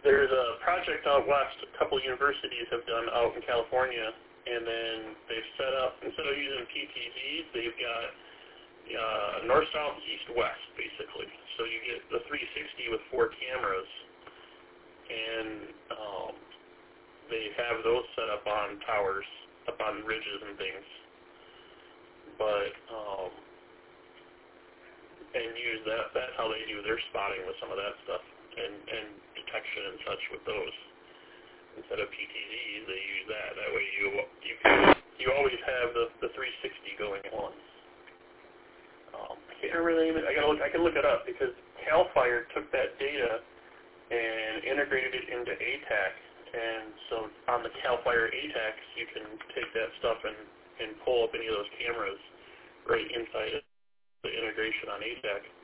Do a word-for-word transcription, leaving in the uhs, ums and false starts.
there's a project out west a couple of universities have done out in California, and then they've set up, instead of using P T Zs, they've got uh, north, south, east, west, basically. So you get the three sixty with four cameras, and um, they have those set up on towers, up on ridges and things. But, um, and use that, that's how they do their spotting with some of that stuff, and, and detection and such with those. Instead of P T Zs, they use that. That way you you can, you always have the, the three sixty going on. Um, I can't remember the name of it. I gotta look. I can look it up because CAL FIRE took that data and integrated it into A TAC, and so on the CAL FIRE A TACs, you can take that stuff and, and pull up any of those cameras right inside it, the integration on A TAC.